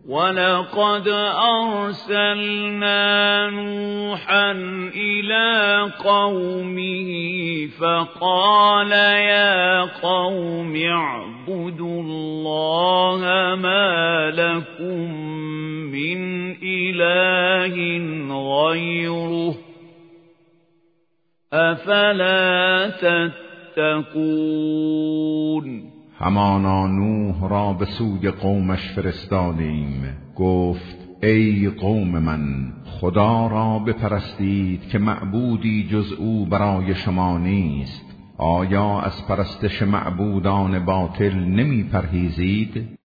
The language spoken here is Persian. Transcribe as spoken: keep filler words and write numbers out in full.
وَلَقَدْ أَرْسَلْنَا نُوحًا إِلَى قَوْمِهِ فَقَالَ يَا قَوْمِ اعْبُدُوا اللَّهَ مَا لَكُمْ مِنْ إِلَٰهٍ غَيْرُهُ أَفَلَا تَتَّقُونَ. همانا نوح را به سوی قومش فرستادیم. گفت ای قوم من، خدا را بپرستید که معبودی جز او برای شما نیست. آیا از پرستش معبودان باطل نمی پرهیزید؟